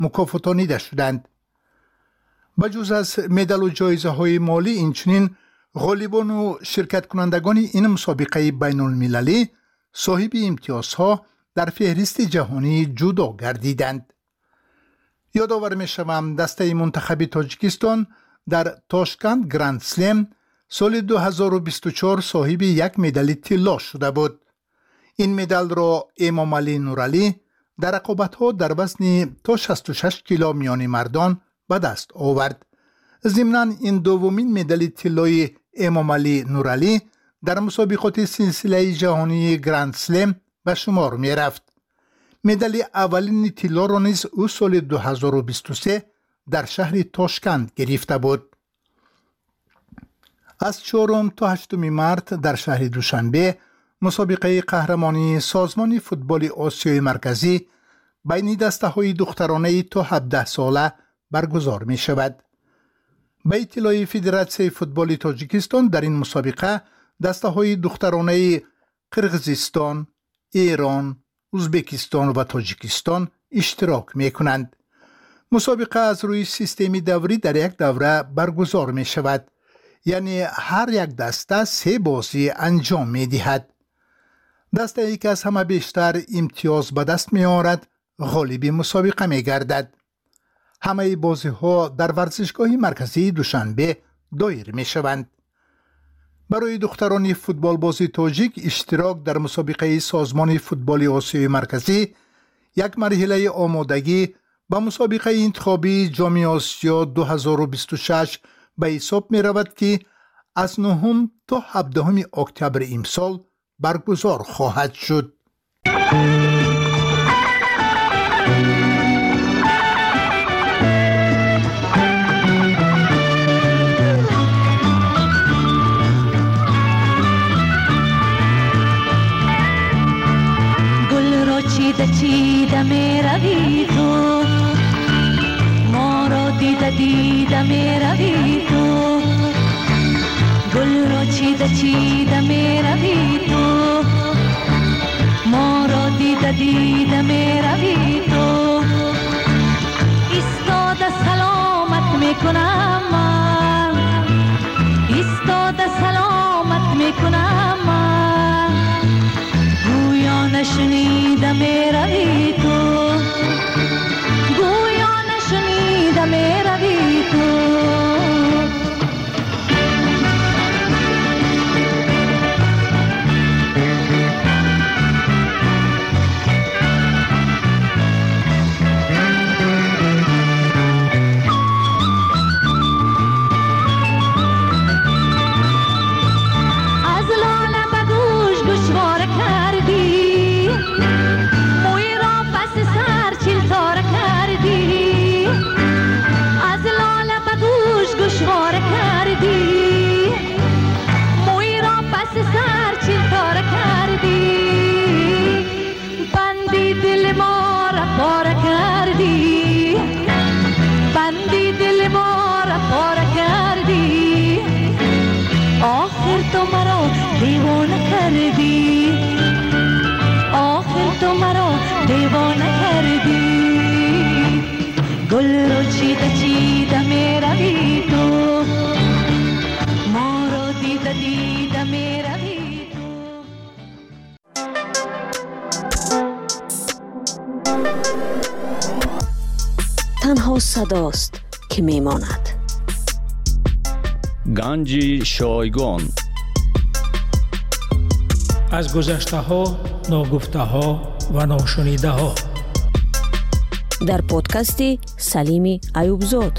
مکافاتانیده شدند. بجز از مدال و جایزه های مالی، اینچنین غالبان و شرکت کنندگان این مسابقه بین المللی صاحب امتیازها در فهرست جهانی جدا گردیدند. یادآور می‌شوم دسته منتخب تاجیکستان در تاشکند گرند سلم سال 2024 صاحب یک مدال طلا شده بود. این مدال را امام علی نورعلی در رقابت‌ها در وزن تا 66 کیلو میان مردان به دست آورد. ضمناً این دومین مدال طلای امام علی نورعلی در مسابقات سلسله جهانی گرند سلم به شمار می رفت. مدال اولین طلا را نیز او سال 2023 در شهر تاشکند گرفته بود. از 4 تا 8 مارس در شهر دوشنبه مسابقه قهرمانی سازمان فوتبال آسیای مرکزی بین دسته‌های دخترانه تا 17 ساله برگزار می شود. به اطلاع فدراسیون فوتبال تاجیکستان در این مسابقه دسته‌های دخترانه قرغیزستان، ایران، ازبکستان و تاجیکستان اشتراک می کنند. مسابقه از روی سیستم دوری در یک دوره برگزار می شود. یعنی هر یک دسته 3 بازی انجام می دهد. دسته ای که از همه بیشتر امتیاز به دست می آورد غالب مسابقه می گردد. همه بازی ها در ورزشگاه مرکزی دوشنبه دایر می شوند. برای دختران فوتبال بازی تاجیک اشتراک در مسابقه سازمان فوتبال آسیای مرکزی یک مرحله آمادگی به مسابقه انتخابی جام آسیا 2026 به حساب می رود که از 9 تا 17 اکتبر امسال برگزار خواهد شد. گل را چیده می روی تو، ما را دیده می روی تو. گل را چیده می روی تو، ما را دیده می روی تو. ایستاده سلامت می کنم من، ایستاده سلامت می کنم من. گویا نشنیده می روی تو، گویا نشنیده می روی تو. تو مرا دیوانه کردی. گل رو چیده می روی تو، ما رو دیده می روی تو. تنها صداست که می ماند. گنج شایگان. از گذشته ها، ناگفته ها و ناشنیده ها در پادکست سلیم ایوبزاد.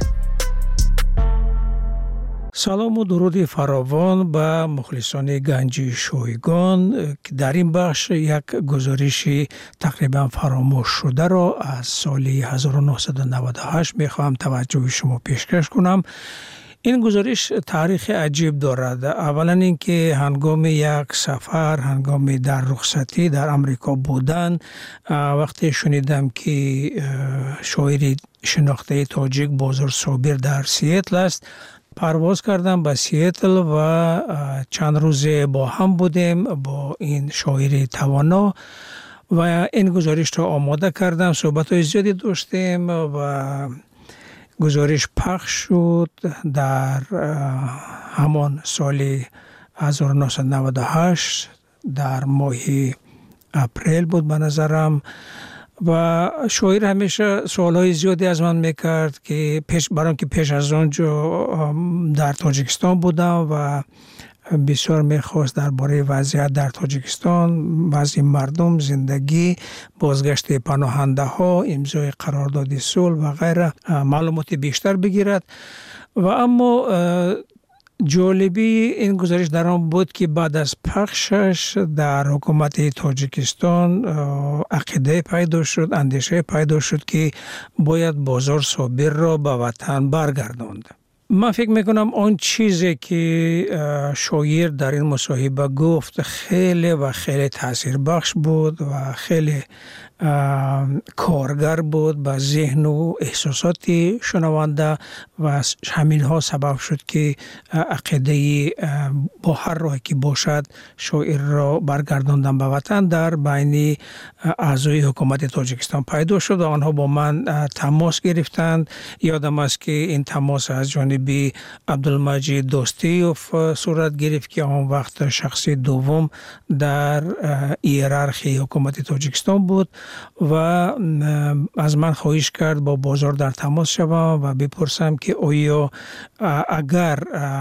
سلام و درود فراوان به مخلصان گنج شایگان که در این بخش یک گزارش تقریبا فراموش شده را از سال 1998 میخواهم توجه شما پیشکش کنم. این گزارش تاریخ عجیب دارد. اولا اینکه هنگام یک سفر، هنگام در رخصتی در امریکا بودن، وقتی شنیدم که شاعر شناخته تاجیک بازار صابر در سیاتل است، پرواز کردم به سیاتل و چند روز با هم بودیم با این شاعر توانا و این گزارش را آماده کردم. صحبت‌های زیادی داشتیم و گزارش پخش شد در همان سال 1998 در ماه اپریل بود به نظرم. و شاعر همیشه سوالهای زیادی از من میکرد که برام که پیش از آنجا در تاجیکستان بودم و بسیار میخواست درباره وضعیت در تاجیکستان، وضع مردم، زندگی، بازگشت پناهنده ها، امضای قرارداد صلح و غیره معلومات بیشتر بگیرد. و اما جالبی این گزارش در آن بود که بعد از پخشش در حکومت تاجیکستان عقیده پیدا شد، اندیشه پیدا شد که باید بازار صابر را به وطن برگرداند. من فکر میکنم آن چیزی که شاعر در این مصاحبه گفت خیلی و خیلی تأثیر بخش بود و خیلی کارگر بود به ذهن و احساسات شنونده و همین ها سبب شد که عقیده با هر راهی که باشد شاعر را برگرداندن به وطن در بین اعضای حکومت تاجیکستان پیدا شد و آنها با من تماس گرفتند. یادم است که این تماس از جانب عبدالمجید دوستیوف صورت گرفت که آن وقت شخص دوم در هیرارخی حکومت تاجیکستان بود و از من خواهش کرد با بازار در تماس شوم و بپرسم که آیا اگر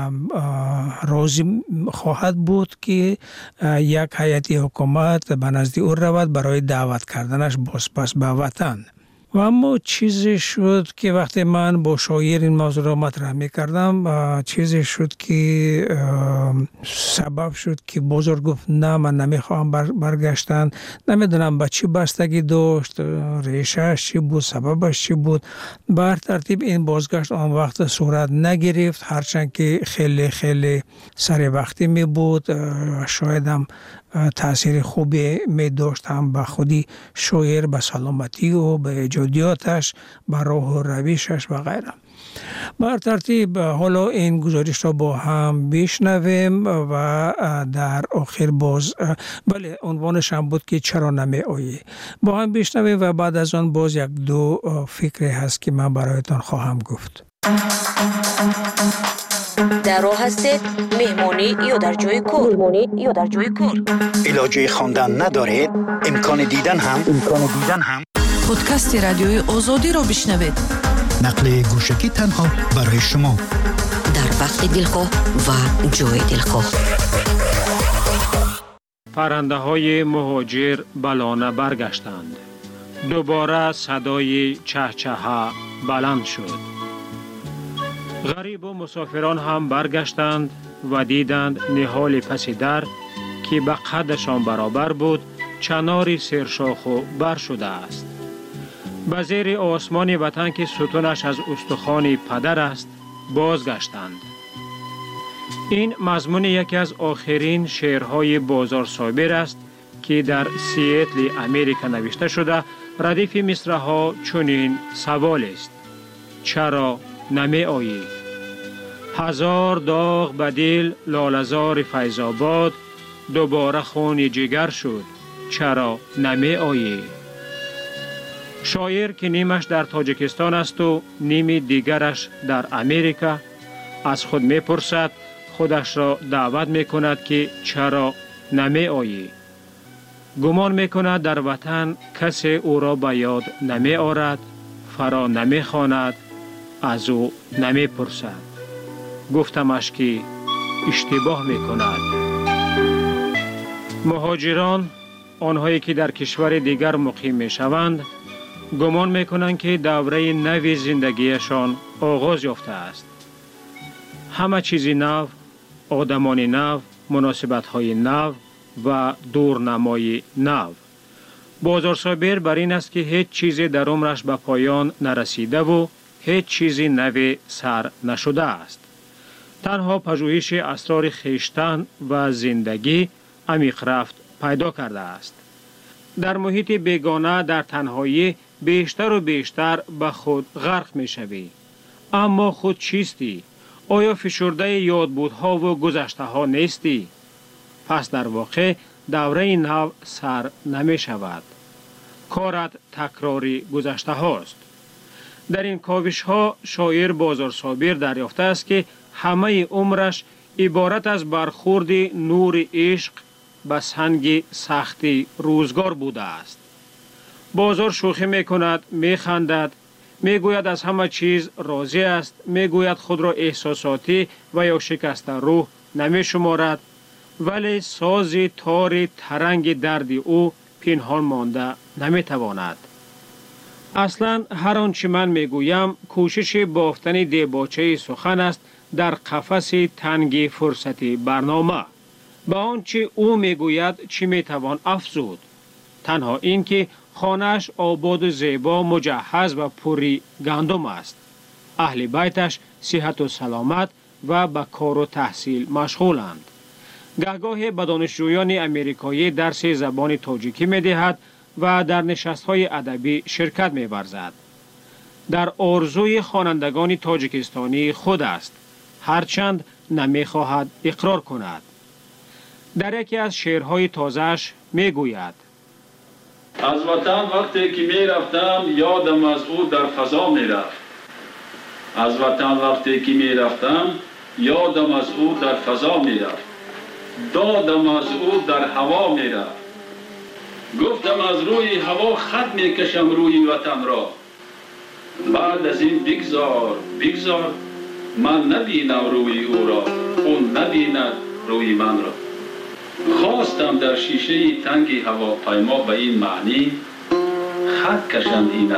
راضی خواهد بود که یک هیئت حکومت به نزد او رود برای دعوت کردنش بازپس به وطن. و اما چیزی شد که وقتی من با شاعر این موضوع را مطرح می کردم چیزی شد که سبب شد که بزرگ گفت نه من نمیخواهم برگشتن. نمیدونم به چی بستگی داشت، ریشهش چی بود، سببش چی بود. بر ترتیب این بازگشت آن وقت صورت نگرفت، هرچند که خیلی خیلی سر وقتی می بود. شاید هم تأثیر خوبی می داشت هم به خودی شاعر، به سلامتی و به ایجادیاتش، به راه و رویشش و غیره. بر ترتیب حالا این گزارش را با هم بشنویم و در آخر باز بله عنوانش هم بود که چرا نمی آیی. با هم بشنویم و بعد از آن باز یک دو فکری هست که من برایتان خواهم گفت. در راه هستید مهمانی یا در جای کار علاجه خواندن ندارید؟ امکان دیدن هم پادکست رادیوی آزادی را بشنوید. نقل گوشکی تنها برای شما در وقت دلخواه و جای دلخواه. پرنده های مهاجر بلانه برگشتند. دوباره صدای چهچهه بلند شد. غریب و مسافران هم برگشتند و دیدند نهال پس در که به قدشان برابر بود چناری سرشاخ و بر شده است. به زیر آسمان وطن که ستونش از استخوان پدر است بازگشتند. این مضمون یکی از آخرین شعرهای بازار صابر است که در سیاتل امریکا نوشته شده. ردیف مصرع‌ها چنین سوال است: چرا نمی آیی؟ هزار داغ به دل لاله‌زار فیض آباد، دوباره خون جگر شد چرا نمی آیی؟ شاعر که نیمش در تاجیکستان است و نیم دیگرش در امریکا از خود می پرسد، خودش را دعوت می کند که چرا نمی آیی؟ گمان می کند در وطن کسی او را به یاد نمی آرد، فرا نمی خواند، از او نمی پرسد. گفتمش که اشتباه می کند. مهاجران، آنهایی که در کشور دیگر مقیم می شوند، گمان می کنند که دوره نوی زندگیشان آغاز یافته است. همه چیز نو، آدمان نو، مناسبت های نو و دورنمای نو. بازار صابر بر این است که هیچ چیزی در عمرش به پایان نرسیده و هیچ چیزی نوی سر نشده است. تنها پژوهش اسرار خویشتن و زندگی عمیق رفت پیدا کرده است. در محیط بیگانه در تنهایی بیشتر و بیشتر به خود غرق می شوی. اما خود چیستی؟ آیا فشرده یادبودها و گذشته ها نیستی؟ پس در واقع دوره نو سر نمی شود. کارت تکراری گذشته هاست. در این کاوش ها شاعر بازار صابر دریافته است که همه عمرش عبارت از برخورد نور عشق به سنگ سختی روزگار بوده است. بازار شوخی می کند، می خندد، می گوید از همه چیز راضی است، می گوید خود را احساساتی و یا شکسته روح نمی شمارد، ولی ساز تار ترنگ درد او پنهان مانده نمی تواند. اصلا هر آنچه من می گویم کوشش بافتن دیباچه سخن است در قفس تنگ فرصتی برنامه. به آنچه او می گوید چی می توان افزود؟ تنها این که خانه‌اش آباد و زیبا، مجهز و پوری گندم است. اهل بیتش صحت و سلامت و به کار و تحصیل مشغولند. گهگاهی به دانشجویان امریکایی درس زبان تاجیکی می دهد و در نشست‌های ادبی شرکت می ورزد. در آرزوی خوانندگان تاجیکستانی خود است، هرچند نمی خواهد اقرار کند. در یکی از شعرهای تازه‌اش می گوید: از وطن وقتی که می رفتم یادم از او در فضا می رفت. از وطن وقتی که می رفتم یادم از او در فضا می رفت. دادم از او در هوا می رفت. گفتم از روی هوا خط می کشم روی وطن را. بعد از این بگذار بگذار، من نبینم روی او را، اون نبیند روی من را. خواستم در شیشه تنگی هواپیما به این معنی خط کشم اینک.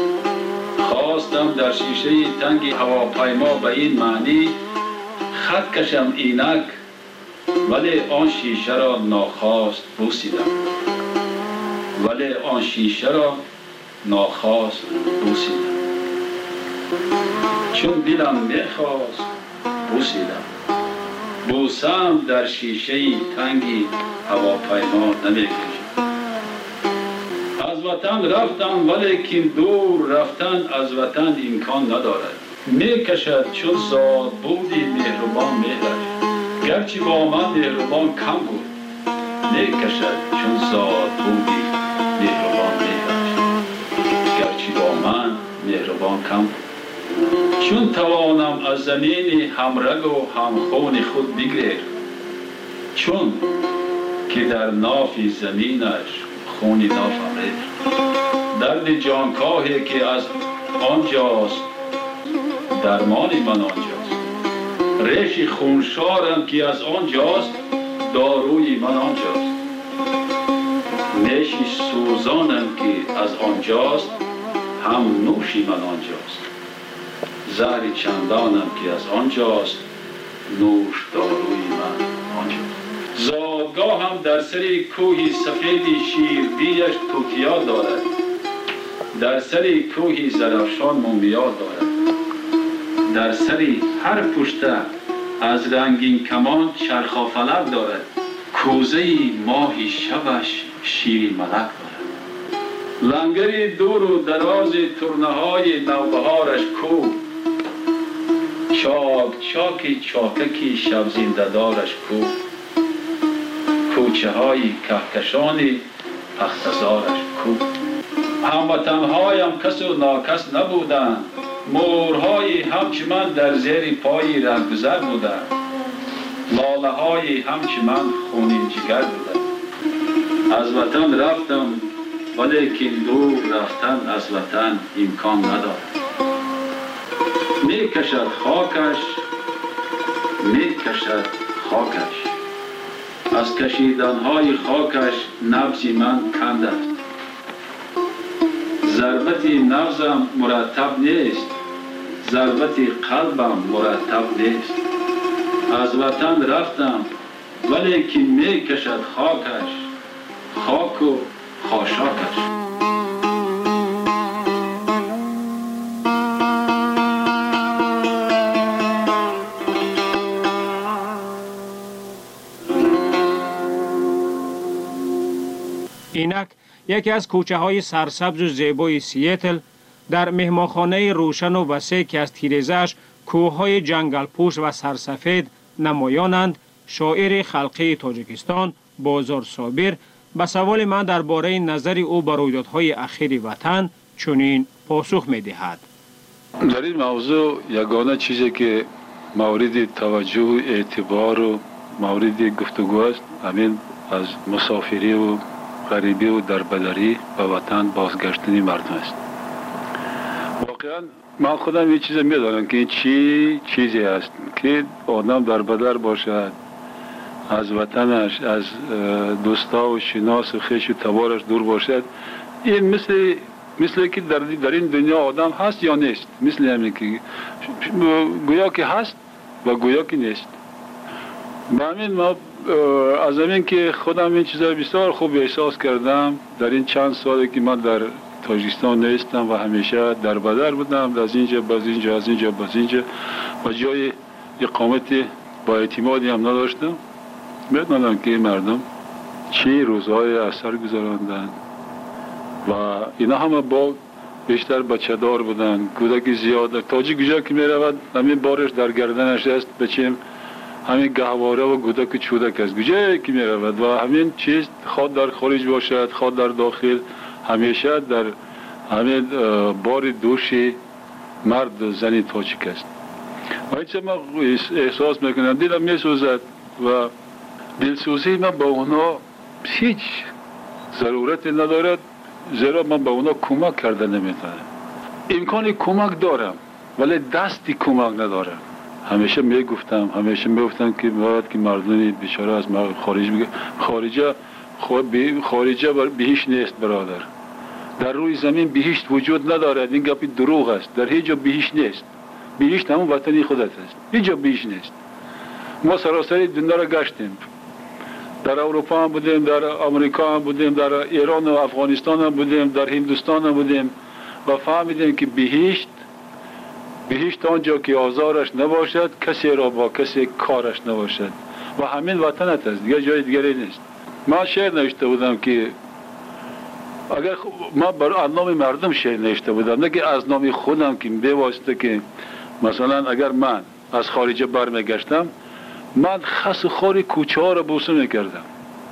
خواستم در شیشه تنگی هواپیما به این معنی خط کشم اینک، ولی آن شیشه را ناخواست بوسیدم. ولی آن شیشه را ناخواست بوسیدم. چون دلم میخواست بوسیدم. بوسم در شیشه تنگی هواپیما نمیکشم. از وطن رفتم ولیکن دور رفتن از وطن امکان ندارد. میکشد چون زاد بودی مهربان مهرش، گرچه با من مهربان کم بود. میکشد چون زاد بودی مهربان مهرش، گرچه با من مهربان کم بود. چون توانم از زمین همرگ و همخون خود بگریر، چون که در ناف زمینش خونی نافم ریخت. درد جانکاهی که از آنجاست درمانی من آنجاست. ریش خونشارم که از آنجاست داروی من آنجاست. نیش سوزانم که از آنجاست هم نوشی من آنجاست. زهر چندانم که از آنجاست نوش داروی من آنجاست. زادگاه هم در سر کوهی سفیدی شیربیش توتیا دارد. در سر کوهی زرافشان مومیا دارد. در سر هر پشته از رنگین کمان چرخافلک دارد. کوزه ماهی شبش شیر ملک دارد. لنگری دور و دراز ترنه‌های نوبهارش کو. چاک چاکی چاککی شب زنده دارش کو. کوچه های کهکشانی اختزارش کو. هموطنهایم کس و ناکس نبودند. مورهای همچه من در زیر پای رهگذر بودند. لاله های همچه من خونین جگر بودند. از وطن رفتم ولیکن دور رفتن از وطن امکان ندارد. می کشد خاکش می کشد خاکش. از کشیدنهای خاکش نبض من کند است. ضربت نبضم مرتب نیست، ضربت قلبم مرتب نیست. از وطن رفتم ولیکن می کشد خاکش، خاک و خاشاکش. اینک یکی از کوچه های سرسبز و زیبای سیاتل در مهمانخانه روشن و وسیع که از تیره‌اش کوههای جنگل پوش و سرسفید نمایانند، شاعر خلقی تاجیکستان بازار صابر به سوال من درباره نظر او بر رویدادهای اخیر وطن چنین پاسخ می‌دهد. در این موضوع یگانه چیزی که مورد توجه و اعتبار و مورد گفتگو است همین از مسافری و غریبی و دربدری به وطن بازگشتن مردم است. واقعا من خودم یه چیز میدانم که این چیزی است که آدم دربدر باشد، از وطنش، از دوستا و شناس و خویش و تبارش دور باشد. این مثل که در این دنیا آدم هست یا نیست، مثل همین که گویا که هست و گویا که نیست. به همین ما از همین که خودم این چیزا بسیار خوب احساس کردم در این چند سالی که من در تاجیکستان نیستم و همیشه در بدر بودم، از اینجا باز اینجا، از اینجا باز اینجا و جای اقامت با اعتمادی هم نداشتم. میدونم که این مردم چی روزهای اثر گذراندن و اینا همه با بیشتر بچه دار بودن، کودکی زیاد. تاجیک کجا که میرود همین بارش در گردنش است، بچیم همین گهواره و کودک چودک است کجایی که میرود و همین چیز خود در خارج باشد خود در داخل همیشه در همین بار دوشی مرد و زنی تاجیک است. و اینچه من احساس میکنم دلم میسوزد و دلسوزی من با اونا هیچ ضرورت ندارد، زیرا من با اونا کمک کرده نمیتونم. امکان کمک دارم ولی دستی کمک ندارم. همیشه میگفتم که باید که مردمی بیچاره از خارج بگه خارجه بهشت نیست برادر. در روی زمین بهشت وجود ندارد، این گپی دروغ است. در هیچ جا بهشت نیست. بهشت همون وطنی خودت است. هیچ جا بهشت نیست. ما سراسر دنیا را گشتیم. در اروپا هم بودیم، در آمریکا هم بودیم، در ایران و افغانستان هم بودیم، در هندوستان هم بودیم و فهمیدیم که بهشت آنجا که آزارش نباشد، کسی را با کسی کارش نباشد و همین وطنت است، دیگه جای دیگری نیست. من شعر نوشته بودم که اگر ما از نام مردم شعر نوشته بودم، نه که از نام خودم که به واسطه که مثلا اگر من از خارجه برمیگشتم من خس خاری کوچه ها را بوسه میکردم.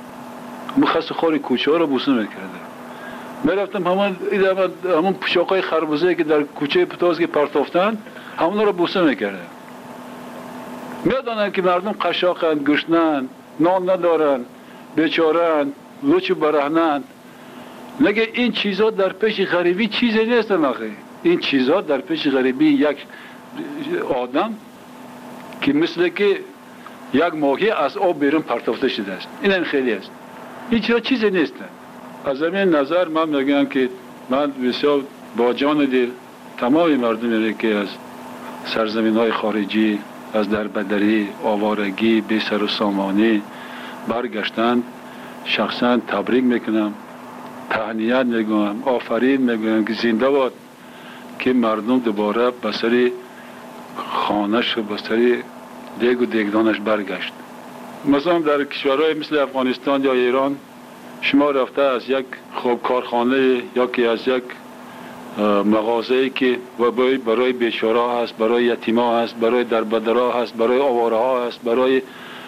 میرفتم همون پشاقای خربوزه که در کوچه پتاز که پرتافتن همون را بوسه میکردم. میدانن که مردم قشاقند، گشنند، نان ندارن، بیچارند، لوچ برهنند. نگه این چیزا در پیش غریبی چیزی نیستن آخه. این چیزا در پیش غریبی یک آدم که مثل که یک ماهی از آب بیرون پرتافته شده است. این خیلی است. این چیزی نیستن. از همین نظر من میگم که من بسیار با جان دل تمام مردمی که از سرزمین های خارجی، از دربدری، آوارگی، بی سر و سامانی برگشتند شخصا تبریک میکنم، تهنیت میگم، آفرین میگم که زنده باد که مردم دوباره به سر خانش و به سر دیگ و دیگدانش برگشت. مثلا در کشورهای مثل افغانستان یا ایران شما رفته از یک کارخانه یا که از یک مغازه‌ای که برای بیچاره هست، برای یتیما هست، برای دربدرها هست، برای آواره ها هست، برای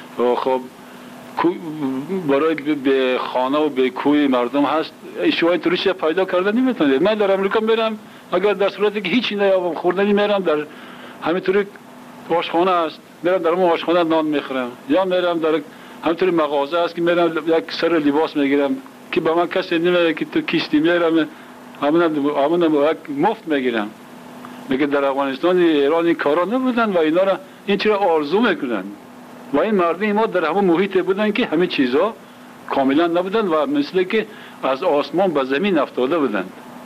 به خانه و به کوی مردم هست، شما اینطوری چیز پیدا کردن نمیتونید. من در امریکا میرم اگر در صورتی که هیچی نیابم خوردنی میرم در همینطوری آشخانه است، میرم در اون آشخانه نان میخورم، یا میرم در همینطوری مغازه است که میرم یک سر لباس میگیرم که به من کسی نمیگه که تو کیستی، میرم همون مفت میگیرم. میگه در افغانستان ایران این کارا نبودن و اینا را این چرا آرزو میکنن و این مردم ما در همون محیط بودن که همه چیزا کاملا نبودن و مثل که از آسمان به زمین افتاده بودن،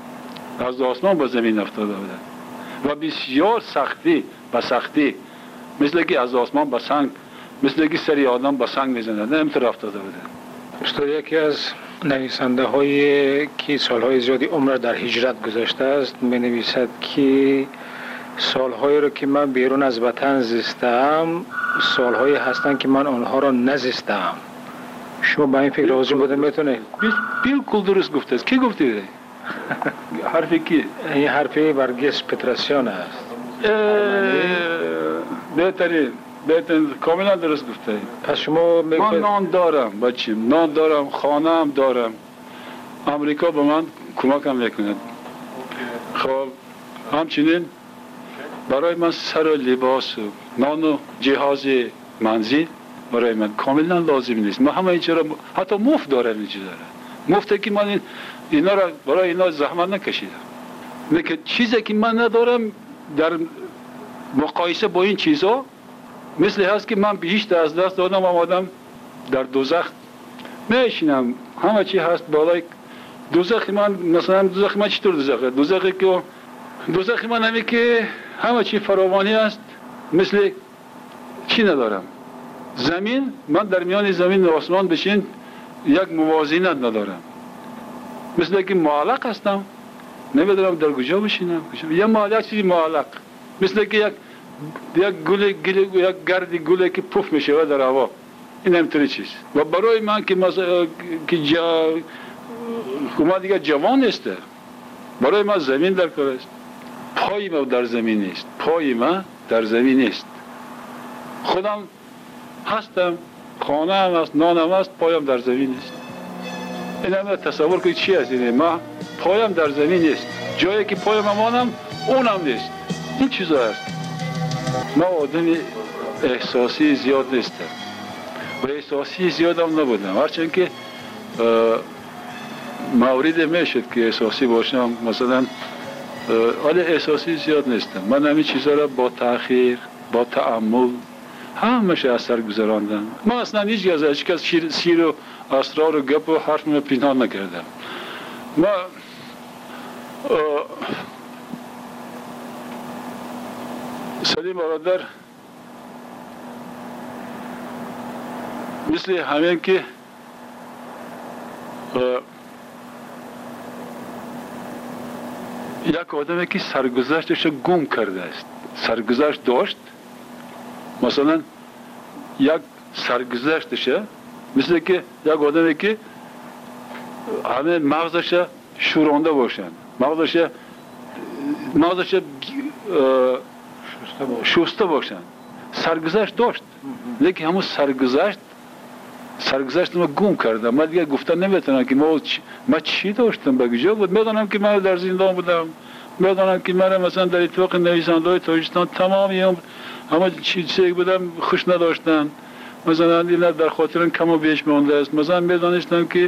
و بسیار سختی مثل که از آسمان به سنگ، مثل که سری آدم به سنگ میزنند همینطور افتاده بودن. استاد یکی از نویسنده هایی که سالهای زیادی عمر در هجرت گذاشته است می نویسد که سالهایی رو که من بیرون از وطن زیستم سالهایی هستند که من آنها را نزیستم. شما با این فکر راضی بودن میتونه؟ بالکل درست گفته است. کی گفته؟ حرفی کی؟ این حرفی برگس پتراسیان است. بهتون کاملا درست گفته. پس شما من نان دارم بچیم، نان دارم، خانه هم دارم. امریکا به من کمک هم میکند. خب همچنین برای من سر و لباس و نان و جهاز منزل برای من کاملا لازم نیست. من همه چیز را حتی مفت دارم، این چیز دارم مفته که من اینا را برای اینا زحمت نکشیدم. لیکن چیزی که من ندارم در مقایسه با این چیزها مثل هست که من بیشت از دست دادم، آمدم در دوزخ میشینم، همه چی هست بالای دوزخ من. مثلا دوزخ من چطور دوزخه؟ دوزخ من همی که همه چی فراوانی است، مثل چی ندارم. زمین، من در میان زمین و آسمان بشین یک موازنت ندارم، مثل که معلق هستم، نمیدونم در کجا بشینم. یه معلق چیزی معلق، مثل که یک گرد گله که پف میشه در هوا، این همطوری چیز. و برای من که ما دیگه جوان است، برای من زمین در کار است. پای ما در زمین نیست، پای ما در زمین نیست. خودم هستم، خانه هم است، نانم است، پایم در زمین نیست. این همه تصور که چی است؟ ما پایم در زمین نیست، جایی که پایم امانم اونم نیست. این چیزا است. ما آدم احساسی زیاد نیستم و احساسی زیادم نبودم، هرچند که مورد میشد که احساسی باشم، مثلا ولی احساسی زیاد نیستم. من همین چیزا را با تأخیر، با تأمل همشه از سر گذراندم. من اصلا هیچ کس سیر و اسرار و گپ و حرف من پنهان نکردم. ما سلیم برادر مثل همین که یک آدمی که سرگذشتش گم کرده است، سرگذشت داشت، مثلا یک سرگذشتش مثل که یک آدمی که همه مغزش شورانده باشن، مغزش شسته باشن. سرگذشت داشت، لیکن همون سرگذشت ما گم کردم. من دیگه گفتن نمیتونم که ما چی داشتم بگیجا بود. میدانم که من در زندان بودم، میدانم که من مثلا در اتفاق نویسنده‌های تاجیکستان تمامی همه چیزی بودم خوش نداشتن، مثلا اینا در خاطرم کم و بیش مونده است. مثلا میدانستم که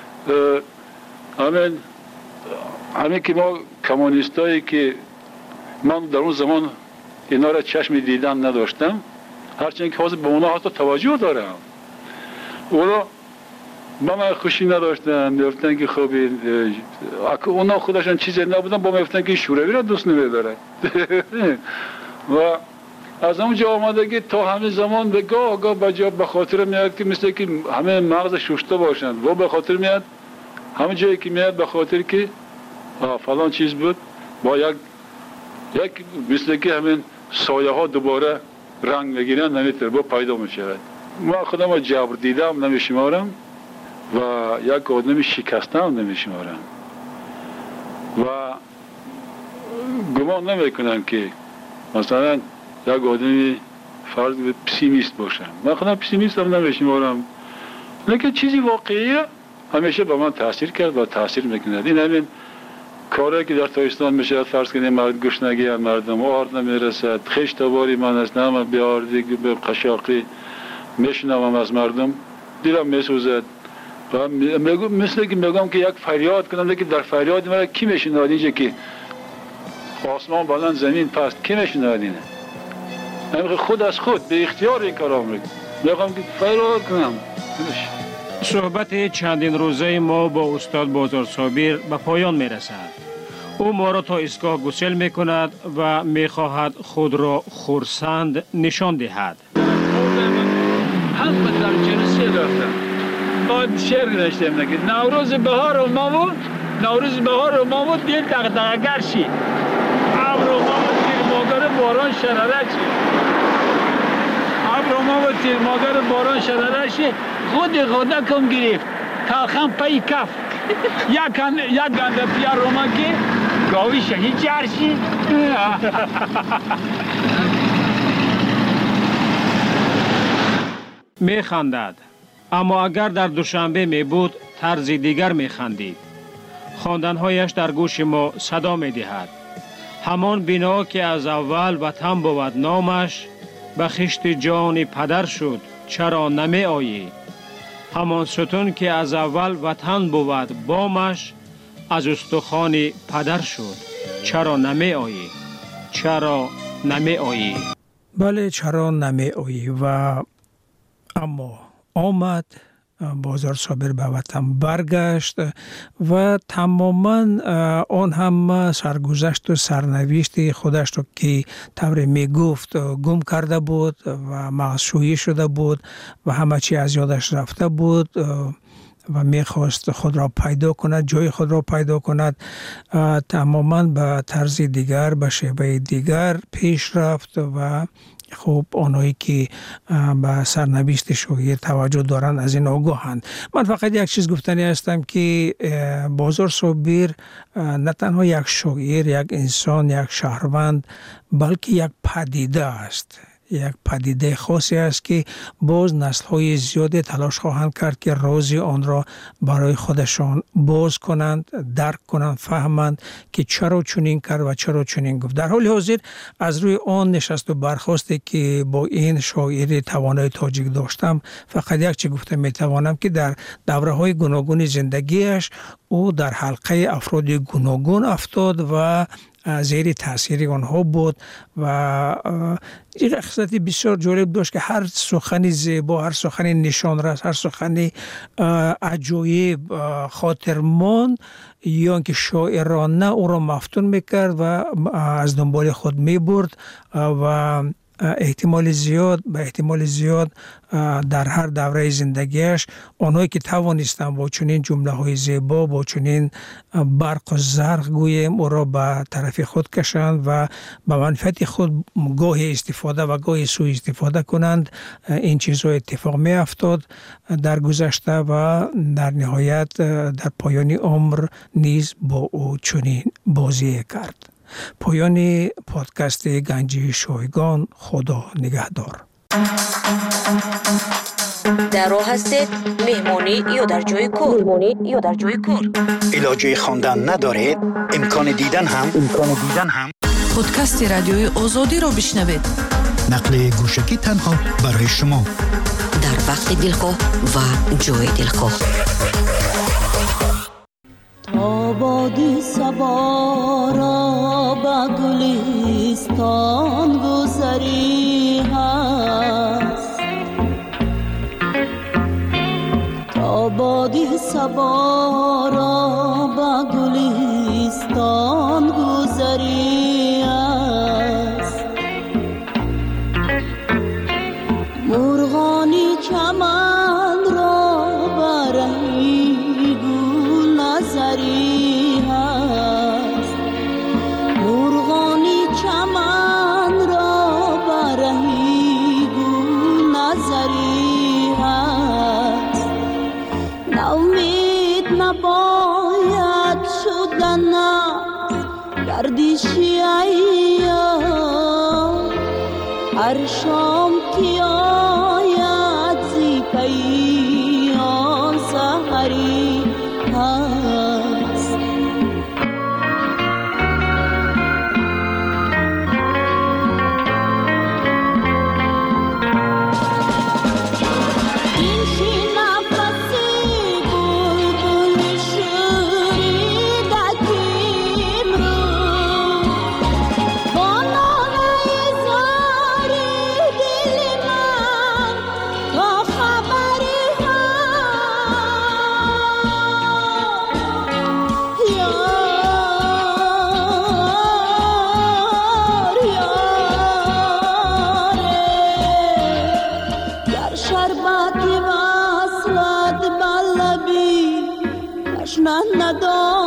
همین که ما کمونیستایی که من در اون زمان اینا را چشم دیدن نداشتم، هرچند که حاضر به اونا حتی توجه دارم، اونا با من خوشی نداشتن، میفتن که خب اونا خودشان چیزی نبودن، با من میفتن که شوروی را دوست نمیدارن. و از اونجا آمده که تا همه زمان به گاه به خاطر میاد که مثل که همه مغز شسته باشن و به خاطر میاد همه جایی که میاد به خاطر که فلان چیز بود، با یک مثل که همین سایه ها دوباره رنگ میگیرن، نمیتونه با پیدا میشود. ما خودم جبر دیدم نمیشمارم و یک آدم شکسته هم نمیشمارم و گمان نمیکنم که مثلا یک آدمی فرض به پسیمیست باشم. من خودم پسیمیست هم نمیشمارم، لیکن چیزی واقعیه همیشه به من تاثیر کرد و تاثیر میکند. این همین کاری که در تاجیکستان میشه، فرض کنیم مرد گشنگی از مردم آرد نمیرسد، خشت باری من است، نه به آردگی به قشاقی میشنوم از مردم، دلم میسوزد و مثل که میگم که یک فریاد کنم، که در فریاد مرا کی میشنود؟ اینجا که آسمان بلند زمین پست، کی میشنود اینه؟ من خود از خود به اختیار این کارام میگم که فریاد کنم. صحبت چندین روزه ما با استاد بازار صابر به پایان میرسد. او ما را تا ایستگاه گسل میکند و میخواهد خود را خرسند نشان دهد. هم در جلسه رفتم، باید شعر داشتم نگه نوروز بهار و ما بود دل دغدغه‌گر شی، ابر و ما بود دل مادر باران شراره شی، ابر و ما بود دل مادر باران شراره شی، خود کم گرفت تلخم پای کف یک گنده پیار روما که گاوی شهید جرشی. می خندد، اما اگر در دوشنبه می بود طرز دیگر می خندید. خواندنهایش در گوش ما صدا می دهد. همان بنا که از اول وطن بود نامش، به خشت جان پدر شد چرا نمی آیی؟ همان ستون که از اول وطن بود بامش، از استخوان پدر شد چرا نمی آیی؟ چرا نمی آیی؟ بله، چرا نمی آیی؟ و اما آمد، بازار صابر به وطن برگشت و تماما آن هم سرگذشت و سرنوشت خودش رو که طور می گفت گم کرده بود و معصویی شده بود و همه چی از یادش رفته بود و میخواست خود را پیدا کند، جای خود را پیدا کند. تماما به طرز دیگر، به شیوه دیگر پیش رفت و خب آنهایی که به سرنوشت شاعر توجه دارند از این آگاهند. من فقط یک چیز گفتنی هستم که بازار صابر نه تنها یک شاعر، یک انسان، یک شهروند، بلکه یک پدیده است، یک پدیده خاصی است که باز نسل‌های زیادی تلاش خواهند کرد که راز آن را برای خودشان باز کنند، درک کنند، فهمند که چرا چنین کرد و چرا چنین گفت. در حال حاضر از روی آن نشست و برخاستی که با این شاعر توانای تاجیک داشتم، فقط یک چیز گفته میتوانم که در دوره‌های گوناگون زندگیش او در حلقه افراد گوناگون افتاد و زیر تاثیر آنها بود و این خصلت بسیار جالب داشت که هر سخن زیبا، هر سخن نشانرس، هر سخن عجایب، خاطرمان یا که شاعرانه او را مفتون میکرد و از دنبال خود میبرد و احتمال زیاد در هر دوره زندگیش آنهایی که توانستند با چنین جمله های زیبا، با چنین برق و زرق گویم او را به طرف خود کشند و به منفعت خود گاهی استفاده و گاهی سوء استفاده کنند، این چیزها اتفاق می افتاد در گذشته و در نهایت در پایان عمر نیز با او چنین بازی کرد. پایان پادکست گنجی شایگان. خدا نگهدار. در راه هستید، مهمانی یا در جای کار. علاجه خواندن ندارید؟ امکان دیدن هم پادکست رادیوی آزادی رو بشنوید. نقل گوشکی تنها برای شما، در وقت دلخواه و جای دلخواه. آبادی سوارا به گلستان گذری هست، آبادی سوارا به گلستان گذری هست، مرغانی چمن را برای گل نظری هست، مرغانی چمن را برای گل نظری هست، ناامید نباید شدن گردشی ایام، هر شام که آید زی پیام سحری هست. این شی نفسی بلبل شوریده کیم رو، با ناله زاری دل من تا خبری هست. در شربتی وصلت بلبی تشنه ندارم،